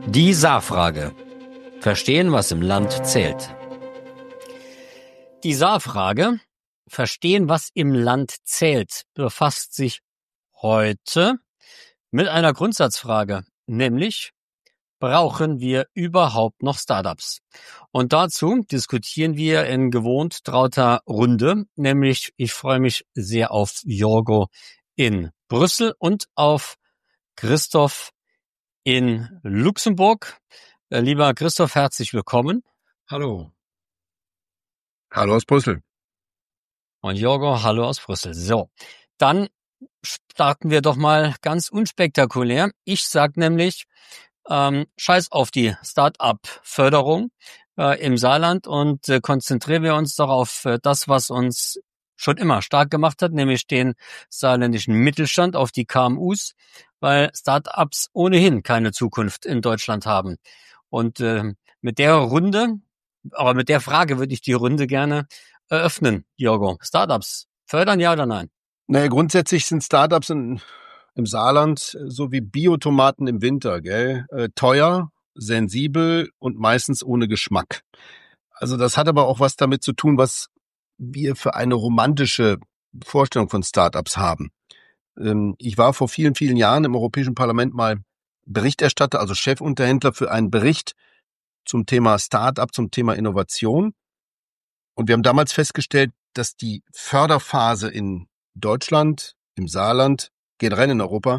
Die Saarfrage. Verstehen, was im Land zählt. Die Saarfrage, verstehen, was im Land zählt, befasst sich heute mit einer Grundsatzfrage, nämlich, brauchen wir überhaupt noch Startups? Und dazu diskutieren wir in gewohnt trauter Runde, nämlich ich freue mich sehr auf Jorgo in Brüssel und auf Christoph in Luxemburg. Lieber Christoph, herzlich willkommen. Hallo. Hallo aus Brüssel. Und Jorgo, hallo aus Brüssel. So, dann starten wir doch mal ganz unspektakulär. Ich sag nämlich, scheiß auf die Start-up-Förderung im Saarland und konzentrieren wir uns doch auf das, was uns schon immer stark gemacht hat, nämlich den saarländischen Mittelstand, auf die KMUs, weil Start-ups ohnehin keine Zukunft in Deutschland haben. Und mit der Runde, aber mit der Frage würde ich die Runde gerne eröffnen, Jorgo. Start-ups fördern, ja oder nein? Naja, grundsätzlich sind Startups im Saarland so wie Biotomaten im Winter, gell? Teuer, sensibel und meistens ohne Geschmack. Also das hat aber auch was damit zu tun, was wir für eine romantische Vorstellung von Startups haben. Ich war vor vielen, vielen Jahren im Europäischen Parlament mal Berichterstatter, also Chefunterhändler für einen Bericht zum Thema Startup, zum Thema Innovation. Und wir haben damals festgestellt, dass die Förderphase in Deutschland, im Saarland, generell in Europa,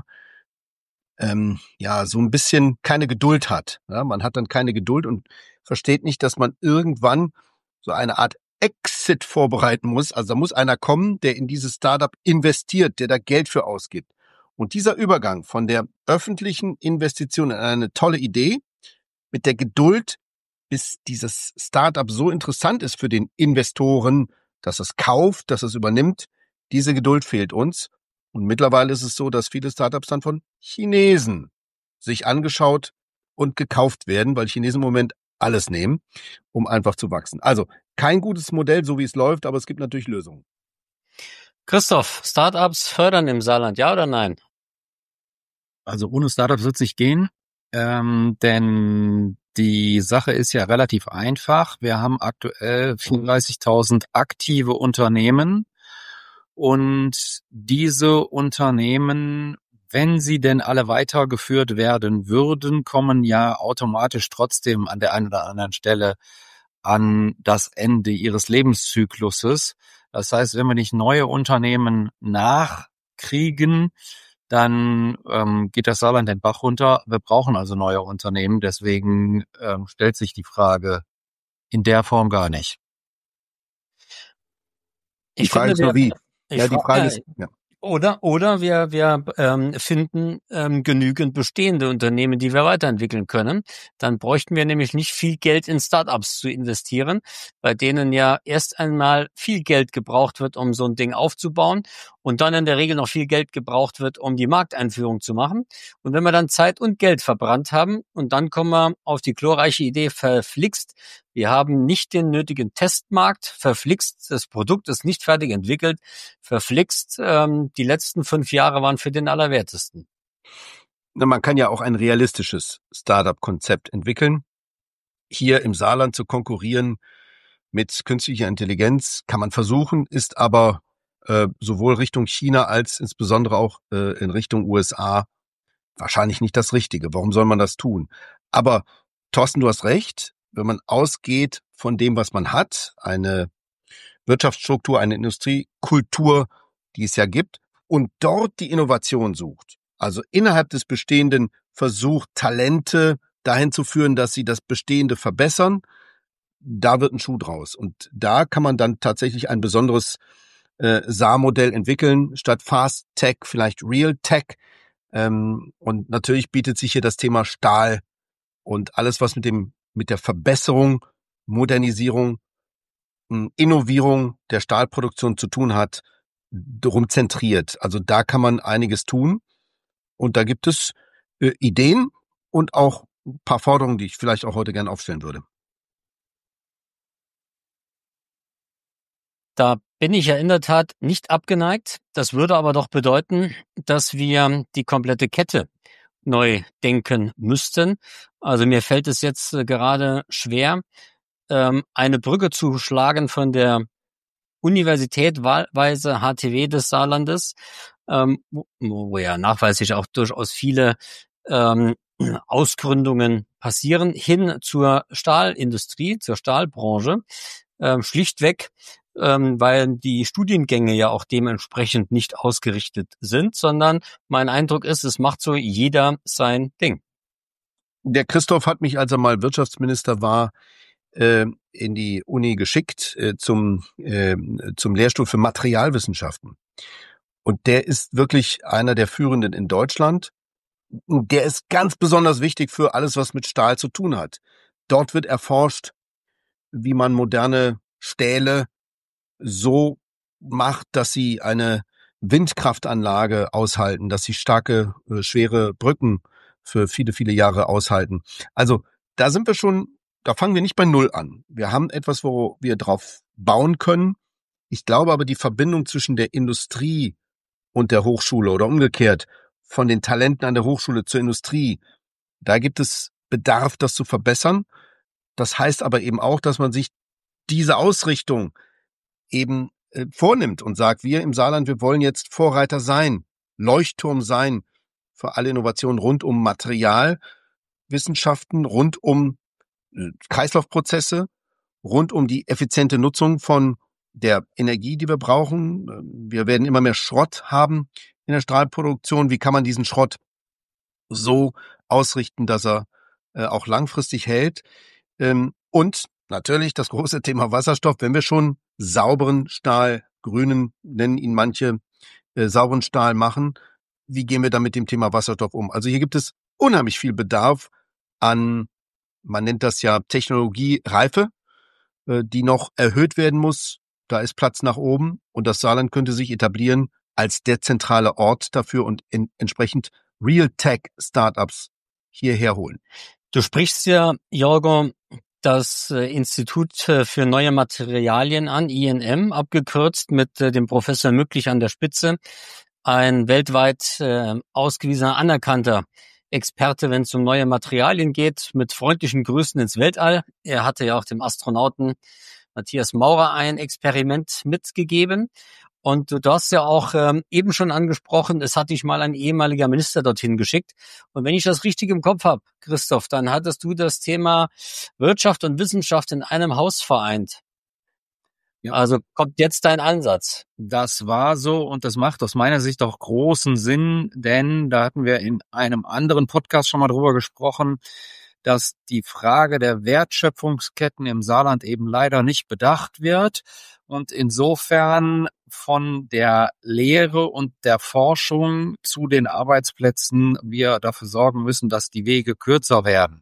so ein bisschen keine Geduld hat. Ja, man hat dann keine Geduld und versteht nicht, dass man irgendwann so eine Art Exit vorbereiten muss. Also da muss einer kommen, der in dieses Startup investiert, der da Geld für ausgibt. Und dieser Übergang von der öffentlichen Investition in eine tolle Idee mit der Geduld, bis dieses Startup so interessant ist für den Investoren, dass es kauft, dass es übernimmt, diese Geduld fehlt uns. Und mittlerweile ist es so, dass viele Startups dann von Chinesen sich angeschaut und gekauft werden, weil Chinesen im Moment alles nehmen, um einfach zu wachsen. Also kein gutes Modell, so wie es läuft, aber es gibt natürlich Lösungen. Christoph, Startups fördern im Saarland, ja oder nein? Also ohne Startups wird es nicht gehen, denn die Sache ist ja relativ einfach. Wir haben aktuell 34.000 aktive Unternehmen und diese Unternehmen, wenn sie denn alle weitergeführt werden würden, kommen ja automatisch trotzdem an der einen oder anderen Stelle an das Ende ihres Lebenszykluses. Das heißt, wenn wir nicht neue Unternehmen nachkriegen, dann geht das Saarland den Bach runter. Wir brauchen also neue Unternehmen. Deswegen stellt sich die Frage in der Form gar nicht. Die Frage ist nur wie. Ja, die Frage ist, ja. Oder wir finden genügend bestehende Unternehmen, die wir weiterentwickeln können. Dann bräuchten wir nämlich nicht viel Geld in Startups zu investieren, bei denen ja erst einmal viel Geld gebraucht wird, um so ein Ding aufzubauen und dann in der Regel noch viel Geld gebraucht wird, um die Markteinführung zu machen. Und wenn wir dann Zeit und Geld verbrannt haben und dann kommen wir auf die glorreiche Idee, verflixt, wir haben nicht den nötigen Testmarkt, verflixt, das Produkt ist nicht fertig entwickelt, verflixt, die letzten 5 Jahre waren für den Allerwertesten. Man kann ja auch ein realistisches Startup-Konzept entwickeln. Hier im Saarland zu konkurrieren mit künstlicher Intelligenz kann man versuchen, ist aber sowohl Richtung China als insbesondere auch in Richtung USA wahrscheinlich nicht das Richtige. Warum soll man das tun? Aber Thorsten, du hast recht. Wenn man ausgeht von dem, was man hat, eine Wirtschaftsstruktur, eine Industriekultur, die es ja gibt, und dort die Innovation sucht, also innerhalb des Bestehenden versucht, Talente dahin zu führen, dass sie das Bestehende verbessern, da wird ein Schuh draus. Und da kann man dann tatsächlich ein besonderes Saarmodell entwickeln, statt Fast Tech vielleicht Real Tech. Und natürlich bietet sich hier das Thema Stahl und alles, was mit der Verbesserung, Modernisierung, Innovierung der Stahlproduktion zu tun hat, darum zentriert. Also da kann man einiges tun. Und da gibt es Ideen und auch ein paar Forderungen, die ich vielleicht auch heute gerne aufstellen würde. Da bin ich ja in der Tat nicht abgeneigt. Das würde aber doch bedeuten, dass wir die komplette Kette neu denken müssten. Also mir fällt es jetzt gerade schwer, eine Brücke zu schlagen von der Universität wahlweise HTW des Saarlandes, wo ja nachweislich auch durchaus viele Ausgründungen passieren, hin zur Stahlindustrie, zur Stahlbranche, schlichtweg, weil die Studiengänge ja auch dementsprechend nicht ausgerichtet sind, sondern mein Eindruck ist, es macht so jeder sein Ding. Der Christoph hat mich, als er mal Wirtschaftsminister war, in die Uni geschickt zum Lehrstuhl für Materialwissenschaften. Und der ist wirklich einer der Führenden in Deutschland. Der ist ganz besonders wichtig für alles, was mit Stahl zu tun hat. Dort wird erforscht, wie man moderne Stähle so macht, dass sie eine Windkraftanlage aushalten, dass sie starke, schwere Brücken für viele, viele Jahre aushalten. Also da sind wir schon, da fangen wir nicht bei Null an. Wir haben etwas, wo wir drauf bauen können. Ich glaube aber, die Verbindung zwischen der Industrie und der Hochschule oder umgekehrt von den Talenten an der Hochschule zur Industrie, da gibt es Bedarf, das zu verbessern. Das heißt aber eben auch, dass man sich diese Ausrichtung eben vornimmt und sagt, wir im Saarland, wir wollen jetzt Vorreiter sein, Leuchtturm sein für alle Innovationen rund um Materialwissenschaften, rund um Kreislaufprozesse, rund um die effiziente Nutzung von der Energie, die wir brauchen. Wir werden immer mehr Schrott haben in der Stahlproduktion. Wie kann man diesen Schrott so ausrichten, dass er auch langfristig hält? Und natürlich das große Thema Wasserstoff. Wenn wir schon sauberen Stahl, grünen, nennen ihn manche, sauberen Stahl machen, wie gehen wir dann mit dem Thema Wasserstoff um? Also hier gibt es unheimlich viel Bedarf an, man nennt das ja Technologiereife, die noch erhöht werden muss. Da ist Platz nach oben und das Saarland könnte sich etablieren als der zentrale Ort dafür und entsprechend Real-Tech-Startups hierher holen. Du sprichst ja, Jorgo, das Institut für neue Materialien an, INM, abgekürzt mit dem Professor Mücklich an der Spitze, ein weltweit ausgewiesener, anerkannter Experte, wenn es um neue Materialien geht, mit freundlichen Grüßen ins Weltall. Er hatte ja auch dem Astronauten Matthias Maurer ein Experiment mitgegeben. Und du hast ja auch eben schon angesprochen, es hat dich mal ein ehemaliger Minister dorthin geschickt. Und wenn ich das richtig im Kopf habe, Christoph, dann hattest du das Thema Wirtschaft und Wissenschaft in einem Haus vereint. Ja. Also kommt jetzt dein Ansatz. Das war so und das macht aus meiner Sicht auch großen Sinn, denn da hatten wir in einem anderen Podcast schon mal drüber gesprochen, dass die Frage der Wertschöpfungsketten im Saarland eben leider nicht bedacht wird und insofern von der Lehre und der Forschung zu den Arbeitsplätzen wir dafür sorgen müssen, dass die Wege kürzer werden.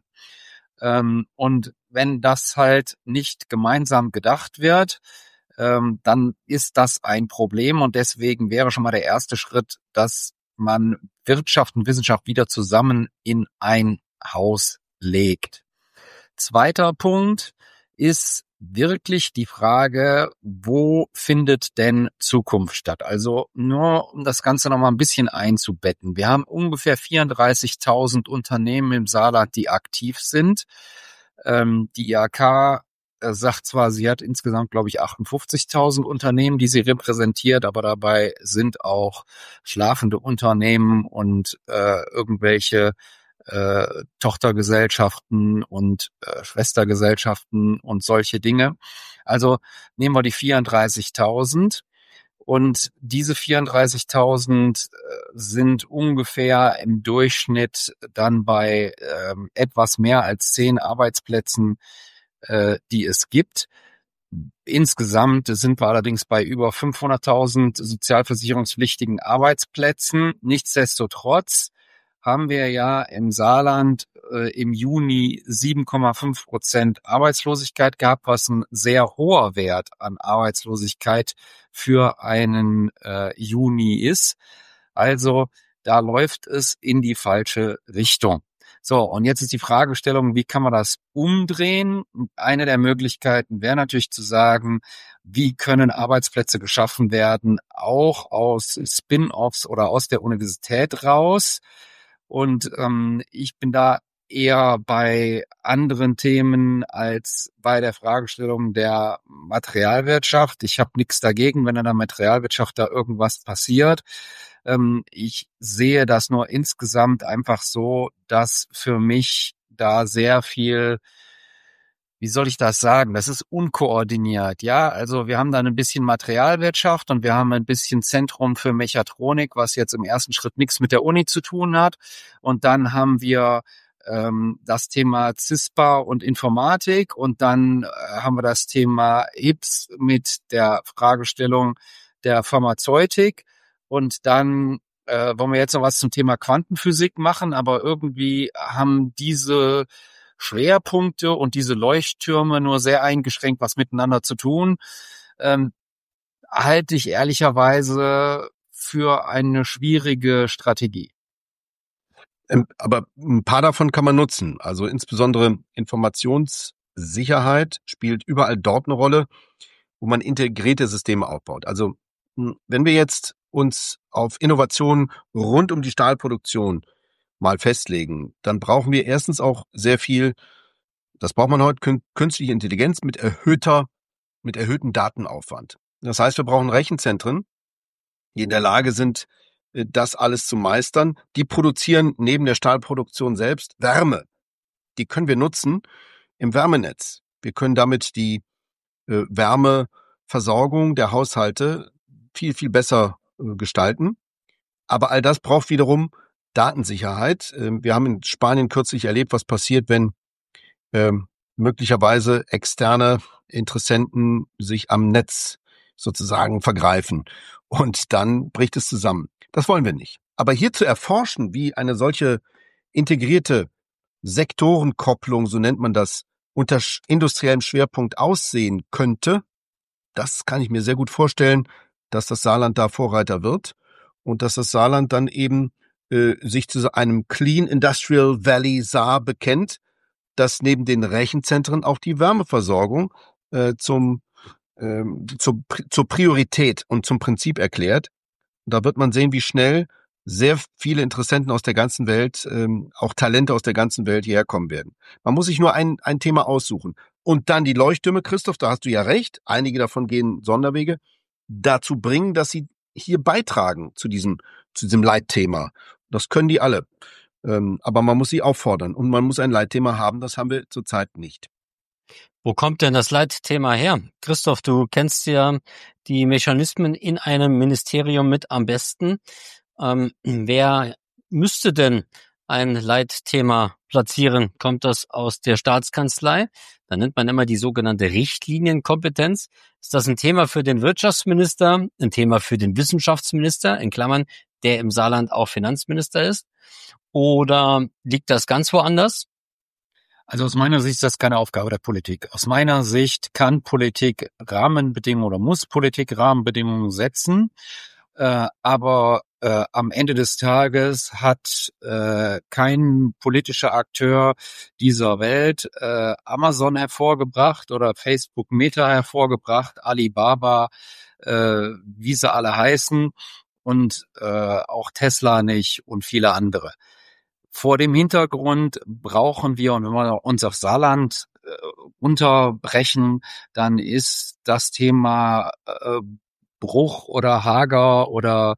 Und wenn das halt nicht gemeinsam gedacht wird, dann ist das ein Problem und deswegen wäre schon mal der erste Schritt, dass man Wirtschaft und Wissenschaft wieder zusammen in ein Haus legt. Zweiter Punkt ist wirklich die Frage, wo findet denn Zukunft statt? Also nur um das Ganze noch mal ein bisschen einzubetten. Wir haben ungefähr 34.000 Unternehmen im Saarland, die aktiv sind. Die IHK sagt zwar, sie hat insgesamt, glaube ich, 58.000 Unternehmen, die sie repräsentiert, aber dabei sind auch schlafende Unternehmen und irgendwelche Tochtergesellschaften und Schwestergesellschaften und solche Dinge. Also nehmen wir die 34.000 und diese 34.000 sind ungefähr im Durchschnitt dann bei etwas mehr als 10 Arbeitsplätzen, die es gibt. Insgesamt sind wir allerdings bei über 500.000 sozialversicherungspflichtigen Arbeitsplätzen. Nichtsdestotrotz haben wir ja im Saarland im Juni 7,5% Arbeitslosigkeit gehabt, was ein sehr hoher Wert an Arbeitslosigkeit für einen Juni ist. Also da läuft es in die falsche Richtung. So, und jetzt ist die Fragestellung, wie kann man das umdrehen? Eine der Möglichkeiten wäre natürlich zu sagen, wie können Arbeitsplätze geschaffen werden, auch aus Spin-offs oder aus der Universität raus. Und ich bin da eher bei anderen Themen als bei der Fragestellung der Materialwirtschaft. Ich habe nichts dagegen, wenn in der Materialwirtschaft da irgendwas passiert. Ich sehe das nur insgesamt einfach so, dass für mich da sehr viel, wie soll ich das sagen? Das ist unkoordiniert, ja. Also wir haben da ein bisschen Materialwirtschaft und wir haben ein bisschen Zentrum für Mechatronik, was jetzt im ersten Schritt nichts mit der Uni zu tun hat. Und dann haben wir das Thema CISPA und Informatik und dann haben wir das Thema HIPS mit der Fragestellung der Pharmazeutik und dann wollen wir jetzt noch was zum Thema Quantenphysik machen, aber irgendwie haben diese Schwerpunkte und diese Leuchttürme nur sehr eingeschränkt was miteinander zu tun, halte ich ehrlicherweise für eine schwierige Strategie. Aber ein paar davon kann man nutzen. Also insbesondere Informationssicherheit spielt überall dort eine Rolle, wo man integrierte Systeme aufbaut. Also wenn wir jetzt uns auf Innovationen rund um die Stahlproduktion mal festlegen, dann brauchen wir erstens auch sehr viel, das braucht man heute, künstliche Intelligenz mit erhöhtem Datenaufwand. Das heißt, wir brauchen Rechenzentren, die in der Lage sind, das alles zu meistern. Die produzieren neben der Stahlproduktion selbst Wärme. Die können wir nutzen im Wärmenetz. Wir können damit die Wärmeversorgung der Haushalte viel, viel besser gestalten. Aber all das braucht wiederum Datensicherheit. Wir haben in Spanien kürzlich erlebt, was passiert, wenn möglicherweise externe Interessenten sich am Netz sozusagen vergreifen. Und dann bricht es zusammen. Das wollen wir nicht. Aber hier zu erforschen, wie eine solche integrierte Sektorenkopplung, so nennt man das, unter industriellem Schwerpunkt aussehen könnte, das kann ich mir sehr gut vorstellen, dass das Saarland da Vorreiter wird und dass das Saarland dann eben sich zu einem Clean Industrial Valley Saar bekennt, das neben den Rechenzentren auch die Wärmeversorgung zur Priorität und zum Prinzip erklärt. Und da wird man sehen, wie schnell sehr viele Interessenten aus der ganzen Welt, auch Talente aus der ganzen Welt hierher kommen werden. Man muss sich nur ein Thema aussuchen. Und dann die Leuchttürme, Christoph, da hast du ja recht, einige davon gehen Sonderwege, dazu bringen, dass sie hier beitragen zu diesem Leitthema. Das können die alle. Aber man muss sie auffordern und man muss ein Leitthema haben, das haben wir zurzeit nicht. Wo kommt denn das Leitthema her? Christoph, du kennst ja die Mechanismen in einem Ministerium mit am besten. Wer müsste denn ein Leitthema platzieren? Kommt das aus der Staatskanzlei? Da nennt man immer die sogenannte Richtlinienkompetenz. Ist das ein Thema für den Wirtschaftsminister, ein Thema für den Wissenschaftsminister, in Klammern, der im Saarland auch Finanzminister ist? Oder liegt das ganz woanders? Also aus meiner Sicht ist das keine Aufgabe der Politik. Aus meiner Sicht kann Politik Rahmenbedingungen oder muss Politik Rahmenbedingungen setzen. Aber am Ende des Tages hat kein politischer Akteur dieser Welt Amazon hervorgebracht oder Facebook Meta hervorgebracht, Alibaba, wie sie alle heißen und auch Tesla nicht und viele andere. Vor dem Hintergrund brauchen wir, und wenn wir uns auf Saarland unterbrechen, dann ist das Thema Bruch oder Hager oder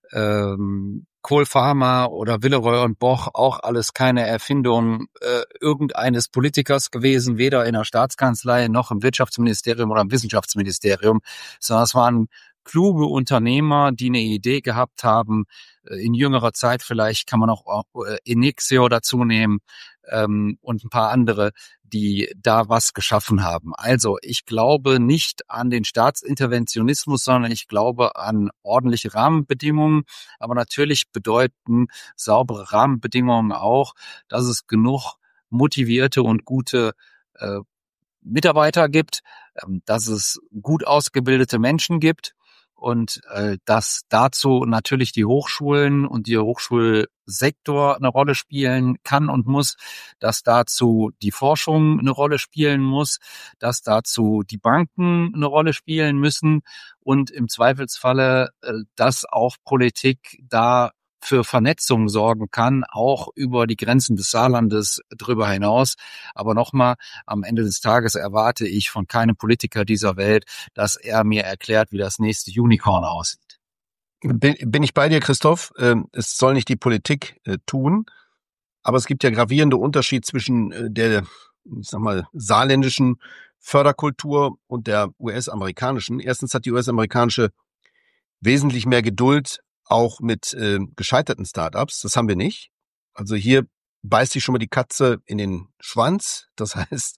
Kohl-Pharma oder Willeroy und Boch auch alles keine Erfindung irgendeines Politikers gewesen, weder in der Staatskanzlei noch im Wirtschaftsministerium oder im Wissenschaftsministerium, sondern es waren kluge Unternehmer, die eine Idee gehabt haben. In jüngerer Zeit vielleicht kann man auch Enixio dazu nehmen und ein paar andere, die da was geschaffen haben. Also ich glaube nicht an den Staatsinterventionismus, sondern ich glaube an ordentliche Rahmenbedingungen. Aber natürlich bedeuten saubere Rahmenbedingungen auch, dass es genug motivierte und gute Mitarbeiter gibt, dass es gut ausgebildete Menschen gibt und dass dazu natürlich die Hochschulen und der Hochschulsektor eine Rolle spielen kann und muss, dass dazu die Forschung eine Rolle spielen muss, dass dazu die Banken eine Rolle spielen müssen und im Zweifelsfalle, dass auch Politik da für Vernetzung sorgen kann, auch über die Grenzen des Saarlandes drüber hinaus. Aber nochmal, am Ende des Tages erwarte ich von keinem Politiker dieser Welt, dass er mir erklärt, wie das nächste Unicorn aussieht. Bin ich bei dir, Christoph? Es soll nicht die Politik tun, aber es gibt ja gravierende Unterschied zwischen der, ich sag mal, saarländischen Förderkultur und der US-amerikanischen. Erstens hat die US-amerikanische wesentlich mehr Geduld auch mit gescheiterten Startups. Das haben wir nicht. Also hier beißt sich schon mal die Katze in den Schwanz. Das heißt,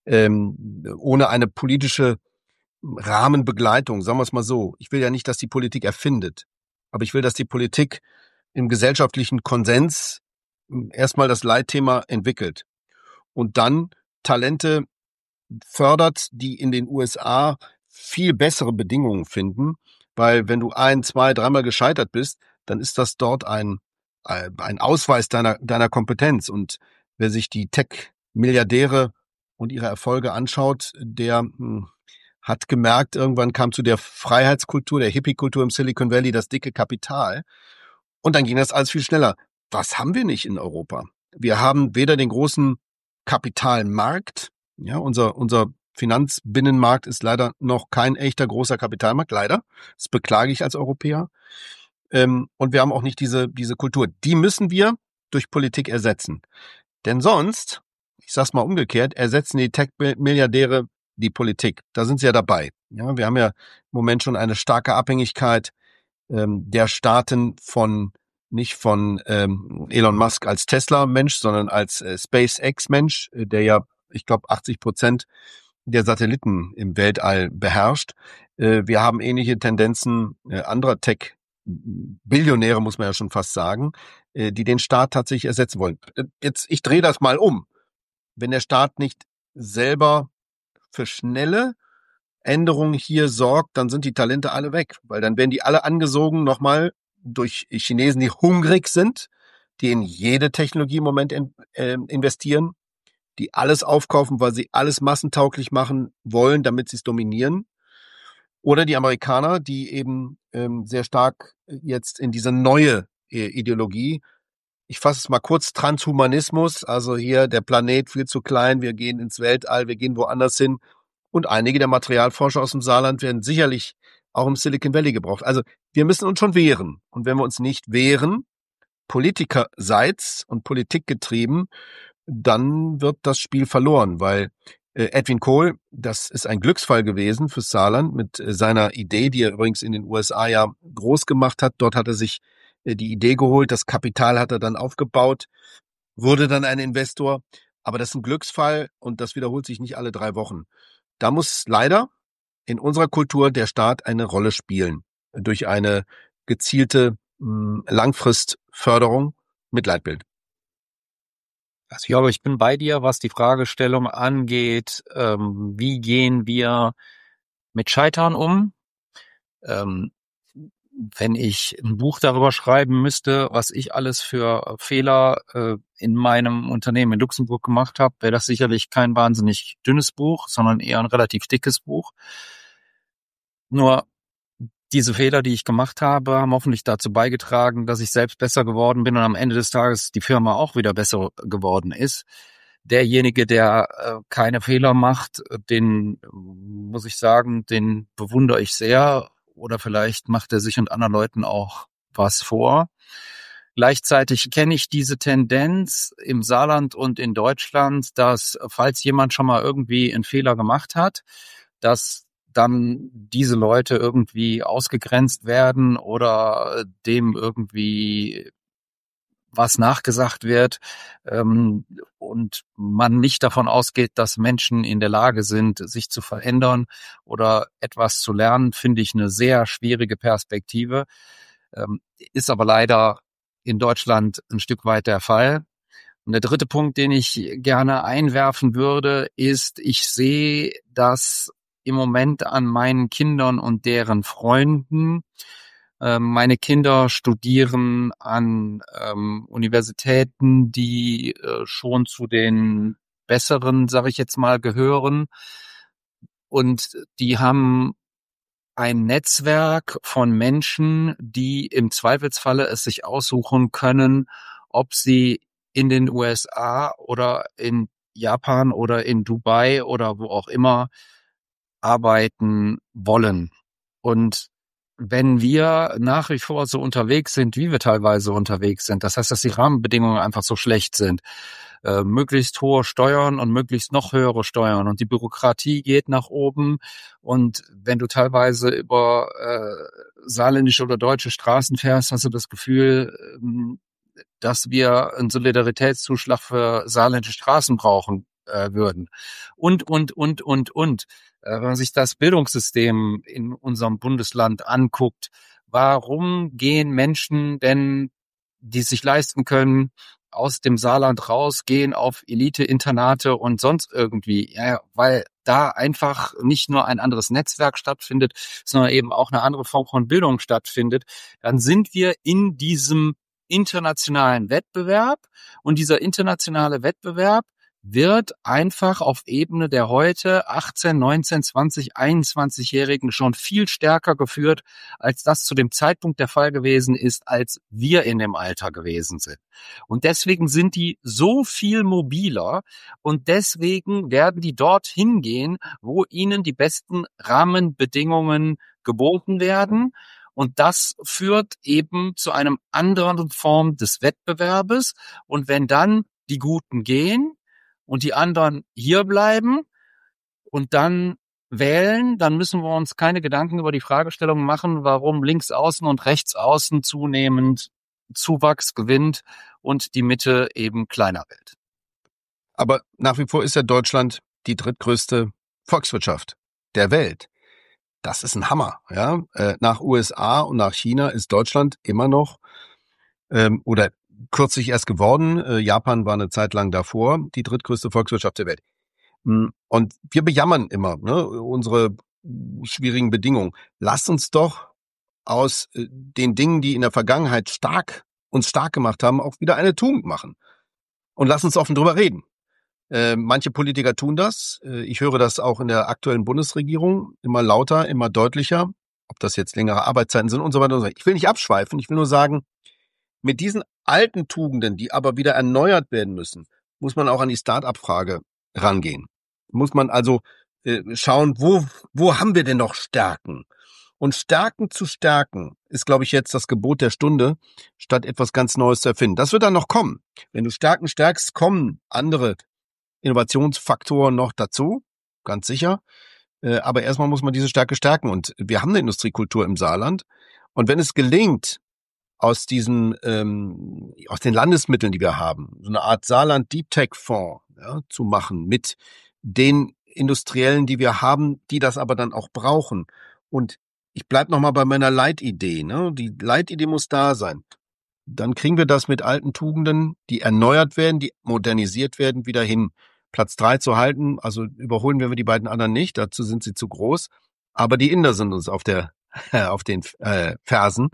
ohne eine politische Rahmenbegleitung, sagen wir es mal so. Ich will ja nicht, dass die Politik erfindet, aber ich will, dass die Politik im gesellschaftlichen Konsens erstmal das Leitthema entwickelt und dann Talente fördert, die in den USA viel bessere Bedingungen finden, weil wenn du 1, 2, 3-mal gescheitert bist, dann ist das dort ein Ausweis deiner Kompetenz. Und wer sich die Tech-Milliardäre und ihre Erfolge anschaut, der hat gemerkt, irgendwann kam zu der Freiheitskultur, der Hippie-Kultur im Silicon Valley das dicke Kapital. Und dann ging das alles viel schneller. Was haben wir nicht in Europa? Wir haben weder den großen Kapitalmarkt, ja, unser Finanzbinnenmarkt ist leider noch kein echter großer Kapitalmarkt, leider. Das beklage ich als Europäer. Und wir haben auch nicht diese Kultur. Die müssen wir durch Politik ersetzen. Denn sonst, ich sag's mal umgekehrt, ersetzen die Tech-Milliardäre die Politik. Da sind sie ja dabei. Ja, wir haben ja im Moment schon eine starke Abhängigkeit der Staaten nicht von Elon Musk als Tesla-Mensch, sondern als SpaceX-Mensch, der ja, ich glaube, 80% der Satelliten im Weltall beherrscht. Wir haben ähnliche Tendenzen anderer Tech-Billionäre, muss man ja schon fast sagen, die den Staat tatsächlich ersetzen wollen. Jetzt, ich drehe das mal um. Wenn der Staat nicht selber für schnelle Änderungen hier sorgt, dann sind die Talente alle weg, weil dann werden die alle angesogen nochmal durch Chinesen, die hungrig sind, die in jede Technologie im Moment investieren, die alles aufkaufen, weil sie alles massentauglich machen wollen, damit sie es dominieren. Oder die Amerikaner, die eben sehr stark jetzt in diese neue Ideologie, ich fasse es mal kurz, Transhumanismus, also hier der Planet viel zu klein, wir gehen ins Weltall, wir gehen woanders hin. Und einige der Materialforscher aus dem Saarland werden sicherlich auch im Silicon Valley gebraucht. Also wir müssen uns schon wehren. Und wenn wir uns nicht wehren, politikerseits und politikgetrieben, dann wird das Spiel verloren, weil Edwin Kohl, das ist ein Glücksfall gewesen fürs Saarland mit seiner Idee, die er übrigens in den USA ja groß gemacht hat. Dort hat er sich die Idee geholt, das Kapital hat er dann aufgebaut, wurde dann ein Investor. Aber das ist ein Glücksfall und das wiederholt sich nicht alle 3 Wochen. Da muss leider in unserer Kultur der Staat eine Rolle spielen durch eine gezielte Langfristförderung mit Leitbild. Also ich glaube, ich bin bei dir, was die Fragestellung angeht, wie gehen wir mit Scheitern um? Wenn ich ein Buch darüber schreiben müsste, was ich alles für Fehler in meinem Unternehmen in Luxemburg gemacht habe, wäre das sicherlich kein wahnsinnig dünnes Buch, sondern eher ein relativ dickes Buch. Nur diese Fehler, die ich gemacht habe, haben hoffentlich dazu beigetragen, dass ich selbst besser geworden bin und am Ende des Tages die Firma auch wieder besser geworden ist. Derjenige, der keine Fehler macht, den muss ich sagen, den bewundere ich sehr. Oder vielleicht macht er sich und anderen Leuten auch was vor. Gleichzeitig kenne ich diese Tendenz im Saarland und in Deutschland, dass falls jemand schon mal irgendwie einen Fehler gemacht hat, dass dann diese Leute irgendwie ausgegrenzt werden oder dem irgendwie was nachgesagt wird und man nicht davon ausgeht, dass Menschen in der Lage sind, sich zu verändern oder etwas zu lernen, finde ich eine sehr schwierige Perspektive. Ist aber leider in Deutschland ein Stück weit der Fall. Und der dritte Punkt, den ich gerne einwerfen würde, ist, ich sehe das im Moment an meinen Kindern und deren Freunden. Meine Kinder studieren an Universitäten, die schon zu den besseren, sage ich jetzt mal, gehören. Und die haben ein Netzwerk von Menschen, die im Zweifelsfalle es sich aussuchen können, ob sie in den USA oder in Japan oder in Dubai oder wo auch immer arbeiten wollen. Und wenn wir nach wie vor so unterwegs sind, wie wir teilweise unterwegs sind, das heißt, dass die Rahmenbedingungen einfach so schlecht sind, möglichst hohe Steuern und möglichst noch höhere Steuern und die Bürokratie geht nach oben und wenn du teilweise über saarländische oder deutsche Straßen fährst, hast du das Gefühl, dass wir einen Solidaritätszuschlag für saarländische Straßen brauchen würden. Und. Wenn man sich das Bildungssystem in unserem Bundesland anguckt, warum gehen Menschen denn, die es sich leisten können, aus dem Saarland raus, gehen auf Elite-Internate und sonst irgendwie? Ja, weil da einfach nicht nur ein anderes Netzwerk stattfindet, sondern eben auch eine andere Form von Bildung stattfindet. Dann sind wir in diesem internationalen Wettbewerb und dieser internationale Wettbewerb wird einfach auf Ebene der heute 18, 19, 20, 21-Jährigen schon viel stärker geführt, als das zu dem Zeitpunkt der Fall gewesen ist, als wir in dem Alter gewesen sind. Und deswegen sind die so viel mobiler und deswegen werden die dorthin gehen, wo ihnen die besten Rahmenbedingungen geboten werden. Und das führt eben zu einem anderen Form des Wettbewerbes. Und wenn dann die Guten gehen und die anderen hier bleiben und dann wählen, dann müssen wir uns keine Gedanken über die Fragestellung machen, warum links außen und rechts außen zunehmend Zuwachs gewinnt und die Mitte eben kleiner wird. Aber nach wie vor ist ja Deutschland die drittgrößte Volkswirtschaft der Welt. Das ist ein Hammer. Ja? Nach USA und nach China ist Deutschland immer noch oder kürzlich erst geworden. Japan war eine Zeit lang davor die drittgrößte Volkswirtschaft der Welt. Und wir bejammern immer unsere schwierigen Bedingungen. Lasst uns doch aus den Dingen, die in der Vergangenheit uns stark gemacht haben, auch wieder eine Tugend machen. Und lasst uns offen drüber reden. Manche Politiker tun das. Ich höre das auch in der aktuellen Bundesregierung immer lauter, immer deutlicher, ob das jetzt längere Arbeitszeiten sind und so weiter und so weiter. Ich will nicht abschweifen, ich will nur sagen, mit diesen alten Tugenden, die aber wieder erneuert werden müssen, muss man auch an die Start-up-Frage rangehen. Muss man also schauen, wo haben wir denn noch Stärken? Und Stärken zu stärken ist, glaube ich, jetzt das Gebot der Stunde, statt etwas ganz Neues zu erfinden. Das wird dann noch kommen. Wenn du Stärken stärkst, kommen andere Innovationsfaktoren noch dazu, ganz sicher. Aber erstmal muss man diese Stärke stärken. Und wir haben eine Industriekultur im Saarland. Und wenn es gelingt, aus den Landesmitteln, die wir haben, so eine Art Saarland Deep Tech Fonds zu machen mit den Industriellen, die wir haben, die das aber dann auch brauchen. Und ich bleib noch mal bei meiner Leitidee. Die Leitidee muss da sein. Dann kriegen wir das mit alten Tugenden, die erneuert werden, die modernisiert werden, wieder hin. Platz 3 zu halten, also überholen wir die beiden anderen nicht, dazu sind sie zu groß. Aber die Inder sind uns auf den Fersen.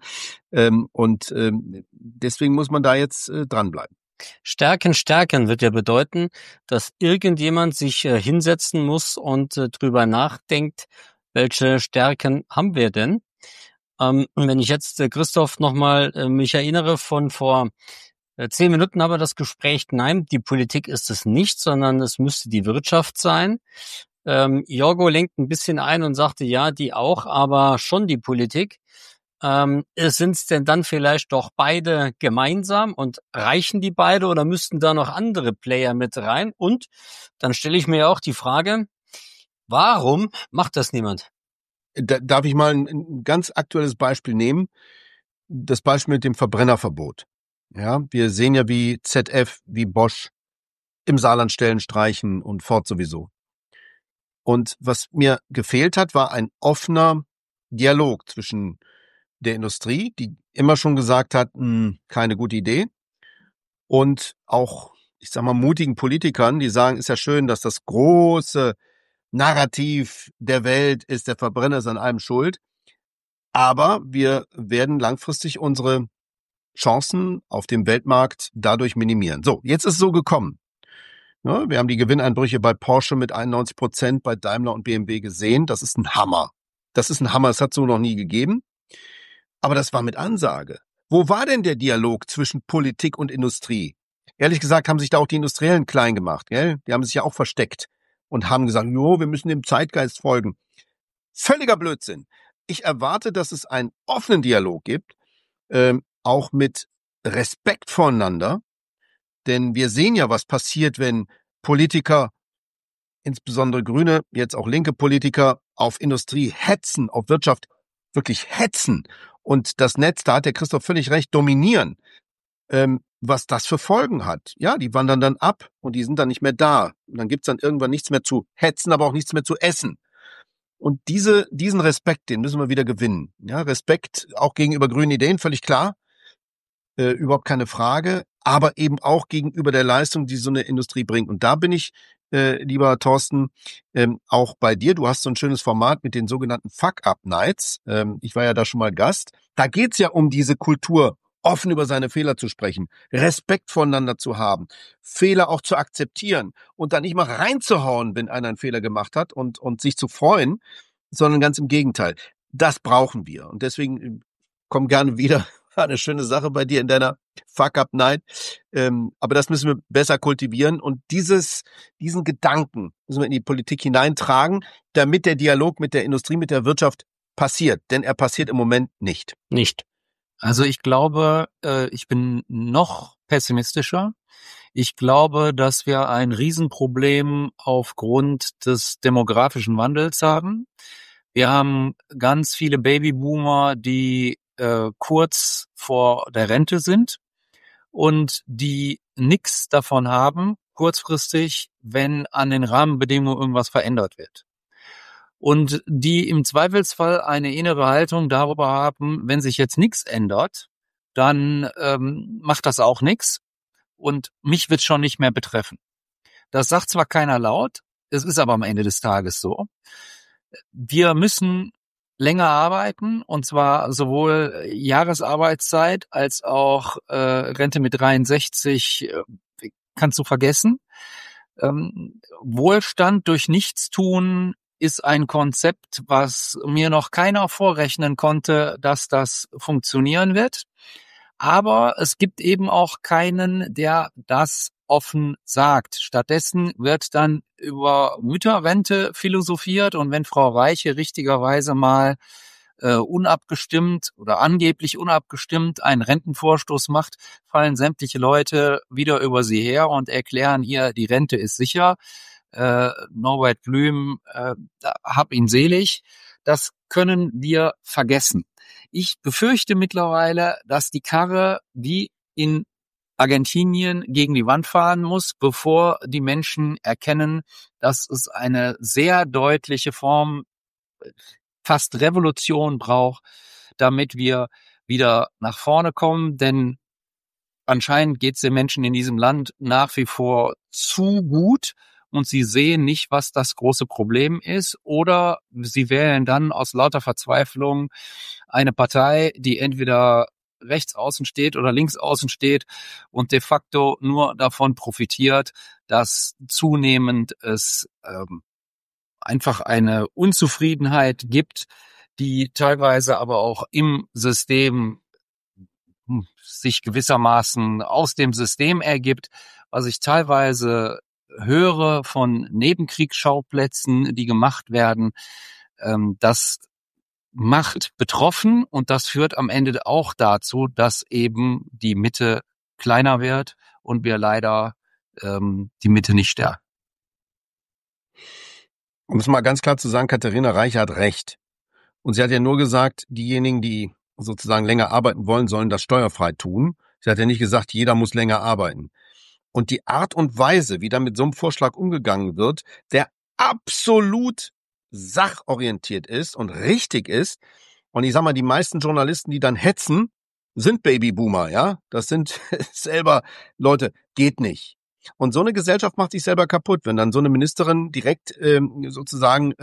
Deswegen muss man da jetzt dranbleiben. Stärken wird ja bedeuten, dass irgendjemand sich hinsetzen muss und drüber nachdenkt, welche Stärken haben wir denn? Wenn ich jetzt, Christoph, nochmal mich erinnere von vor 10 Minuten haben wir das Gespräch, nein, die Politik ist es nicht, sondern es müsste die Wirtschaft sein. Jorgo lenkt ein bisschen ein und sagte, ja, die auch, aber schon die Politik. Sind es denn dann vielleicht doch beide gemeinsam und reichen die beide oder müssten da noch andere Player mit rein? Und dann stelle ich mir auch die Frage, warum macht das niemand? Darf ich mal ein ganz aktuelles Beispiel nehmen? Das Beispiel mit dem Verbrennerverbot. Ja, wir sehen ja, wie ZF, wie Bosch im Saarland Stellen streichen und Ford sowieso. Und was mir gefehlt hat, war ein offener Dialog zwischen der Industrie, die immer schon gesagt hat, keine gute Idee, und auch, ich sag mal, mutigen Politikern, die sagen, ist ja schön, dass das große Narrativ der Welt ist, der Verbrenner ist an allem schuld, aber wir werden langfristig unsere Chancen auf dem Weltmarkt dadurch minimieren. So, jetzt ist es so gekommen. Ja, wir haben die Gewinneinbrüche bei Porsche mit 91%, bei Daimler und BMW gesehen. Das ist ein Hammer. Das ist ein Hammer, es hat so noch nie gegeben. Aber das war mit Ansage. Wo war denn der Dialog zwischen Politik und Industrie? Ehrlich gesagt haben sich da auch die Industriellen klein gemacht, gell? Die haben sich ja auch versteckt und haben gesagt, jo, wir müssen dem Zeitgeist folgen. Völliger Blödsinn. Ich erwarte, dass es einen offenen Dialog gibt, auch mit Respekt voneinander. Denn wir sehen ja, was passiert, wenn Politiker, insbesondere Grüne, jetzt auch linke Politiker, auf Industrie hetzen, auf Wirtschaft wirklich hetzen und das Netz, da hat der Christoph völlig recht, dominieren. Was das für Folgen hat. Ja, die wandern dann ab und die sind dann nicht mehr da. Und dann gibt's dann irgendwann nichts mehr zu hetzen, aber auch nichts mehr zu essen. Und diesen Respekt, den müssen wir wieder gewinnen. Ja, Respekt auch gegenüber grünen Ideen, völlig klar. Überhaupt keine Frage. Aber eben auch gegenüber der Leistung, die so eine Industrie bringt. Und da bin ich, lieber Thorsten, auch bei dir. Du hast so ein schönes Format mit den sogenannten Fuck-Up-Nights. Ich war ja da schon mal Gast. Da geht's ja um diese Kultur, offen über seine Fehler zu sprechen, Respekt voneinander zu haben, Fehler auch zu akzeptieren und dann nicht mal reinzuhauen, wenn einer einen Fehler gemacht hat und sich zu freuen, sondern ganz im Gegenteil. Das brauchen wir. Und deswegen komm gerne wieder. War eine schöne Sache bei dir in deiner Fuck-Up-Night. Aber das müssen wir besser kultivieren und diesen Gedanken müssen wir in die Politik hineintragen, damit der Dialog mit der Industrie, mit der Wirtschaft passiert. Denn er passiert im Moment nicht. Nicht. Also ich glaube, ich bin noch pessimistischer. Ich glaube, dass wir ein Riesenproblem aufgrund des demografischen Wandels haben. Wir haben ganz viele Babyboomer, die kurz vor der Rente sind und die nichts davon haben, kurzfristig, wenn an den Rahmenbedingungen irgendwas verändert wird. Und die im Zweifelsfall eine innere Haltung darüber haben, wenn sich jetzt nichts ändert, dann macht das auch nichts und mich wird schon nicht mehr betreffen. Das sagt zwar keiner laut, es ist aber am Ende des Tages so. Wir müssen länger arbeiten, und zwar sowohl Jahresarbeitszeit als auch Rente mit 63 kannst du vergessen. Wohlstand durch Nichtstun ist ein Konzept, was mir noch keiner vorrechnen konnte, dass das funktionieren wird. Aber es gibt eben auch keinen, der das offen sagt. Stattdessen wird dann über Mütterrente philosophiert und wenn Frau Reiche richtigerweise mal unabgestimmt oder angeblich unabgestimmt einen Rentenvorstoß macht, fallen sämtliche Leute wieder über sie her und erklären ihr, die Rente ist sicher. Norbert Blüm, hab ihn selig. Das können wir vergessen. Ich befürchte mittlerweile, dass die Karre wie in Argentinien gegen die Wand fahren muss, bevor die Menschen erkennen, dass es eine sehr deutliche Form, fast Revolution braucht, damit wir wieder nach vorne kommen. Denn anscheinend geht es den Menschen in diesem Land nach wie vor zu gut und sie sehen nicht, was das große Problem ist, oder sie wählen dann aus lauter Verzweiflung eine Partei, die entweder rechts außen steht oder links außen steht und de facto nur davon profitiert, dass zunehmend es einfach eine Unzufriedenheit gibt, die teilweise aber auch im System sich gewissermaßen aus dem System ergibt, was ich teilweise höre von Nebenkriegsschauplätzen, die gemacht werden. Das macht betroffen und das führt am Ende auch dazu, dass eben die Mitte kleiner wird und wir leider die Mitte nicht stärken. Um es mal ganz klar zu sagen, Katharina Reiche hat recht. Und sie hat ja nur gesagt, diejenigen, die sozusagen länger arbeiten wollen, sollen das steuerfrei tun. Sie hat ja nicht gesagt, jeder muss länger arbeiten. Und die Art und Weise, wie da mit so einem Vorschlag umgegangen wird, der absolut sachorientiert ist und richtig ist. Und ich sag mal, die meisten Journalisten, die dann hetzen, sind Babyboomer, ja? Das sind selber Leute, geht nicht. Und so eine Gesellschaft macht sich selber kaputt, wenn dann so eine Ministerin direkt sozusagen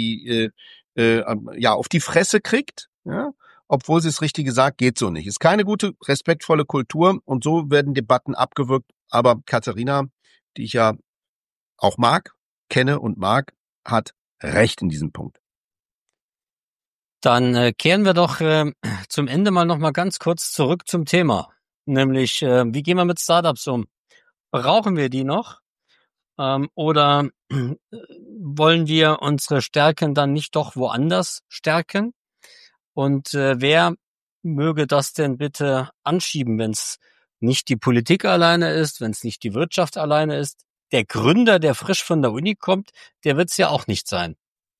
auf die Fresse kriegt, ja, obwohl sie das Richtige sagt, geht so nicht. Ist keine gute, respektvolle Kultur und so werden Debatten abgewürgt. Aber Katharina, die ich ja auch mag, kenne und mag, hat recht in diesem Punkt. Dann kehren wir doch zum Ende mal noch mal ganz kurz zurück zum Thema, nämlich wie gehen wir mit Startups um? Brauchen wir die noch? Oder wollen wir unsere Stärken dann nicht doch woanders stärken? Und wer möge das denn bitte anschieben, wenn es nicht die Politik alleine ist, wenn es nicht die Wirtschaft alleine ist? Der Gründer, der frisch von der Uni kommt, der wird es ja auch nicht sein.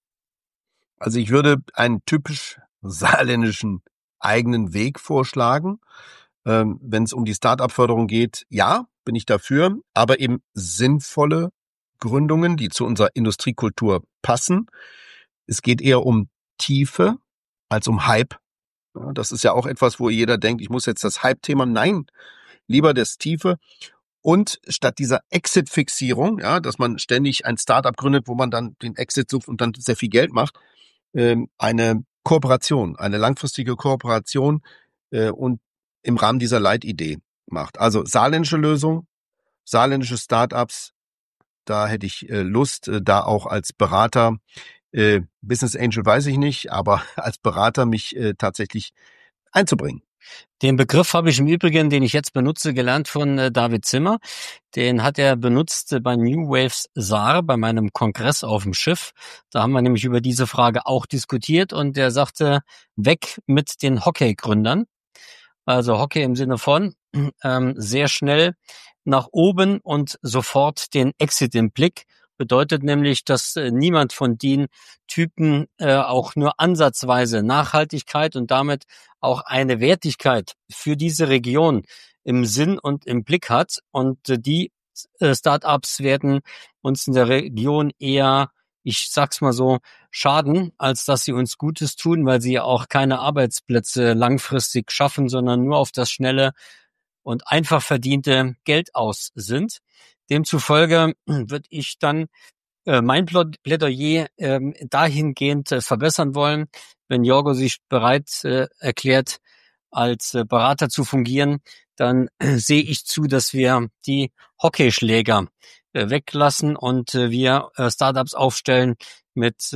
Also ich würde einen typisch saarländischen eigenen Weg vorschlagen. Wenn es um die Start-up-Förderung geht, ja, bin ich dafür, aber eben sinnvolle Gründungen, die zu unserer Industriekultur passen. Es geht eher um Tiefe als um Hype. Ja, das ist ja auch etwas, wo jeder denkt, ich muss jetzt das Hype-Thema. Nein, lieber das Tiefe. Und statt dieser Exit-Fixierung, ja, dass man ständig ein Start-up gründet, wo man dann den Exit sucht und dann sehr viel Geld macht, eine Kooperation, eine langfristige Kooperation und im Rahmen dieser Leitidee macht. Also saarländische Lösung, saarländische Startups, da hätte ich Lust, da auch als Berater, Business Angel weiß ich nicht, aber als Berater mich tatsächlich einzubringen. Den Begriff habe ich im Übrigen, den ich jetzt benutze, gelernt von David Zimmer. Den hat er benutzt bei New Waves Saar, bei meinem Kongress auf dem Schiff. Da haben wir nämlich über diese Frage auch diskutiert und er sagte, weg mit den Hockey-Gründern. Also Hockey im Sinne von sehr schnell nach oben und sofort den Exit im Blick. Bedeutet nämlich, dass niemand von den Typen auch nur ansatzweise Nachhaltigkeit und damit auch eine Wertigkeit für diese Region im Sinn und im Blick hat. Und die Start-ups werden uns in der Region eher, ich sag's mal so, schaden, als dass sie uns Gutes tun, weil sie ja auch keine Arbeitsplätze langfristig schaffen, sondern nur auf das schnelle und einfach verdiente Geld aus sind. Demzufolge würde ich dann mein Plädoyer dahingehend verbessern wollen, wenn Jorgo sich bereit erklärt, als Berater zu fungieren, dann sehe ich zu, dass wir die Hockeyschläger weglassen und wir Startups aufstellen mit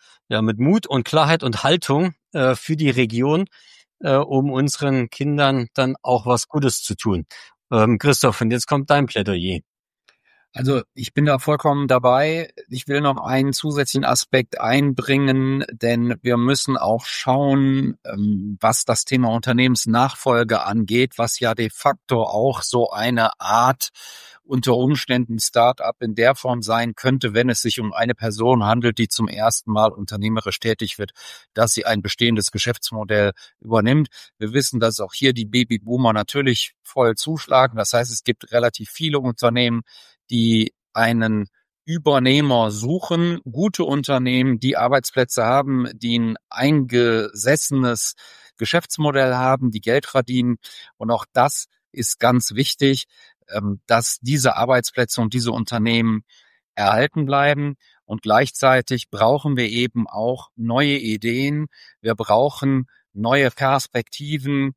Mut und Klarheit und Haltung für die Region, um unseren Kindern dann auch was Gutes zu tun. Christoph, und jetzt kommt dein Plädoyer. Also ich bin da vollkommen dabei. Ich will noch einen zusätzlichen Aspekt einbringen, denn wir müssen auch schauen, was das Thema Unternehmensnachfolge angeht, was ja de facto auch so eine Art unter Umständen Start-up in der Form sein könnte, wenn es sich um eine Person handelt, die zum ersten Mal unternehmerisch tätig wird, dass sie ein bestehendes Geschäftsmodell übernimmt. Wir wissen, dass auch hier die Babyboomer natürlich voll zuschlagen. Das heißt, es gibt relativ viele Unternehmen, die einen Übernehmer suchen, gute Unternehmen, die Arbeitsplätze haben, die ein eingesessenes Geschäftsmodell haben, die Geld verdienen. Und auch das ist ganz wichtig, dass diese Arbeitsplätze und diese Unternehmen erhalten bleiben. Und gleichzeitig brauchen wir eben auch neue Ideen. Wir brauchen neue Perspektiven.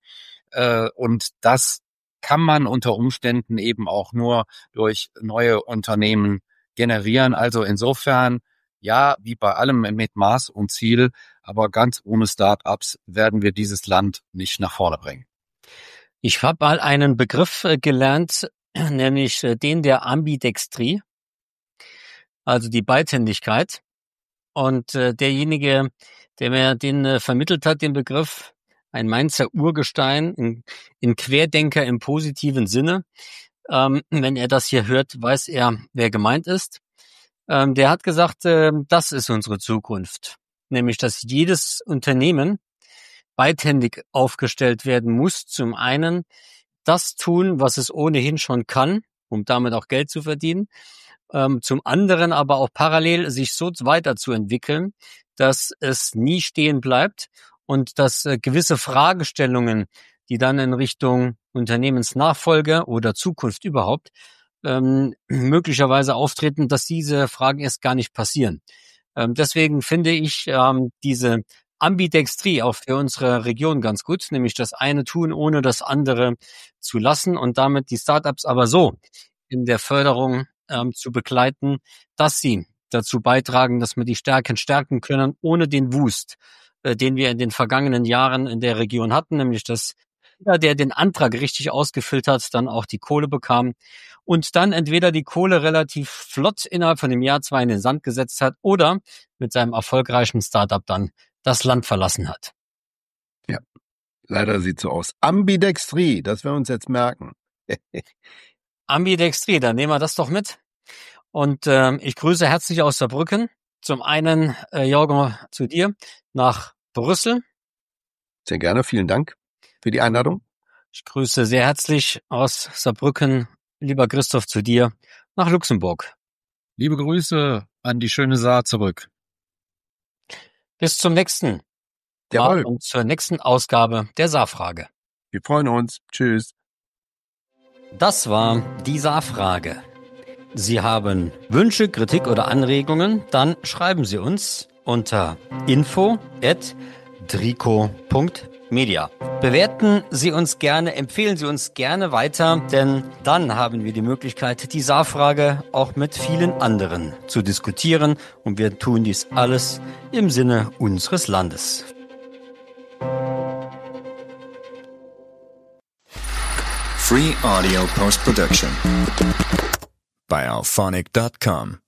Und das kann man unter Umständen eben auch nur durch neue Unternehmen generieren. Also insofern, ja, wie bei allem mit Maß und Ziel, aber ganz ohne Start-ups werden wir dieses Land nicht nach vorne bringen. Ich habe mal einen Begriff gelernt, nämlich den der Ambidextrie, also die Beidhändigkeit. Und derjenige, der mir den vermittelt hat, den Begriff, ein Mainzer Urgestein, ein Querdenker im positiven Sinne. Wenn er das hier hört, weiß er, wer gemeint ist. Der hat gesagt, das ist unsere Zukunft. Nämlich, dass jedes Unternehmen beidhändig aufgestellt werden muss. Zum einen das tun, was es ohnehin schon kann, um damit auch Geld zu verdienen. Zum anderen aber auch parallel sich so weiterzuentwickeln, dass es nie stehen bleibt und dass gewisse Fragestellungen, die dann in Richtung Unternehmensnachfolge oder Zukunft überhaupt möglicherweise auftreten, dass diese Fragen erst gar nicht passieren. Deswegen finde ich diese Ambidextrie auch für unsere Region ganz gut, nämlich das eine tun, ohne das andere zu lassen und damit die Startups aber so in der Förderung zu begleiten, dass sie dazu beitragen, dass wir die Stärken stärken können, ohne den Wust den wir in den vergangenen Jahren in der Region hatten, nämlich dass jeder, der den Antrag richtig ausgefüllt hat, dann auch die Kohle bekam und dann entweder die Kohle relativ flott innerhalb von dem Jahr 2 in den Sand gesetzt hat oder mit seinem erfolgreichen Startup dann das Land verlassen hat. Ja, leider sieht so aus. Ambidextrie, das werden wir uns jetzt merken. Ambidextrie, dann nehmen wir das doch mit. Und ich grüße herzlich aus Saarbrücken. Zum einen, Jorgo, zu dir nach Brüssel. Sehr gerne, vielen Dank für die Einladung. Ich grüße sehr herzlich aus Saarbrücken, lieber Christoph, zu dir nach Luxemburg. Liebe Grüße an die schöne Saar zurück. Bis zum nächsten Jawohl. Mal und zur nächsten Ausgabe der Saarfrage. Wir freuen uns. Tschüss. Das war die Saarfrage. Sie haben Wünsche, Kritik oder Anregungen, dann schreiben Sie uns unter info@drico.media. Bewerten Sie uns gerne, empfehlen Sie uns gerne weiter, denn dann haben wir die Möglichkeit, die Saarfrage auch mit vielen anderen zu diskutieren und wir tun dies alles im Sinne unseres Landes. Free Audio Post-Production by Alphonic.com